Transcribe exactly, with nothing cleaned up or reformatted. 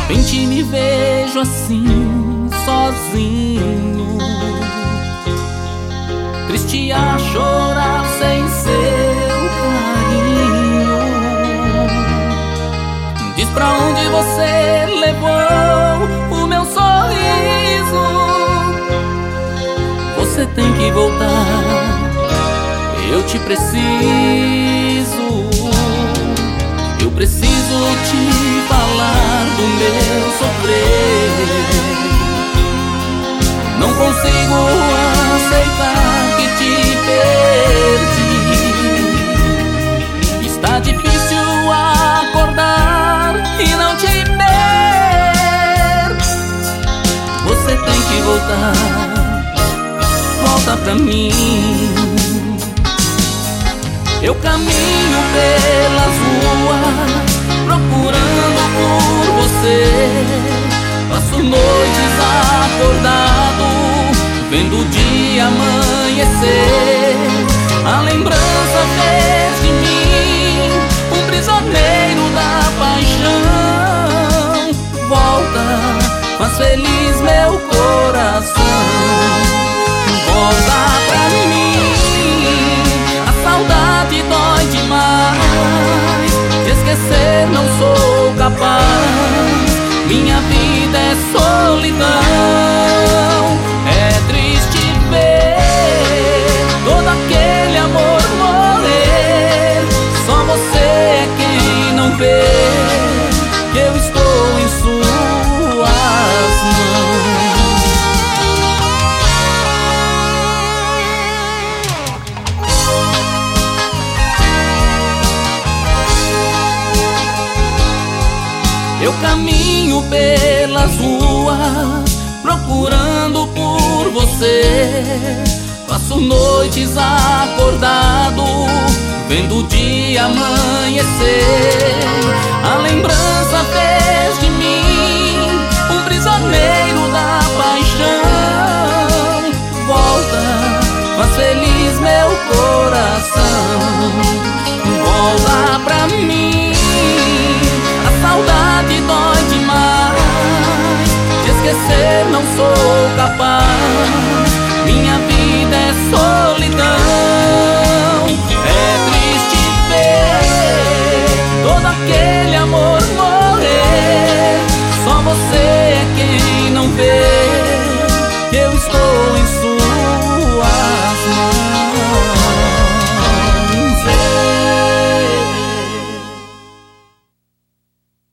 repente me vejo assim, sozinho, triste a chorar sem seu carinho. Diz pra onde você levou o meu sorriso. Você tem que voltar, eu te preciso. Eu preciso te falar do meu sofrer. Não consigo aceitar que te perdi. Está difícil acordar e não te ver. Você tem que voltar, volta pra mim. Eu caminho pelas ruas procurando por você. Passo noites acordado, vendo o dia amanhecer. A lembrança fez de mim um prisioneiro da paixão. Volta, faz feliz meu coração. Volta pra mim. A saudade dói demais, de esquecer não sou capaz. Minha vida é solidão. É triste ver todo aquele amor morrer. Só você é quem não vê que eu estou em suas mãos. Eu caminho pelas ruas procurando por você. Passo noites acordado, vendo o dia amanhecer. A lembrança fez de mim um prisioneiro da paixão. Volta, faz feliz meu coração. Volta pra mim. A saudade dói demais, de esquecer não sou